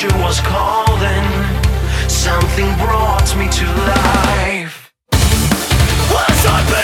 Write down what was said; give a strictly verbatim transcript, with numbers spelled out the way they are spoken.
nature was calling. Something brought me to life. Was I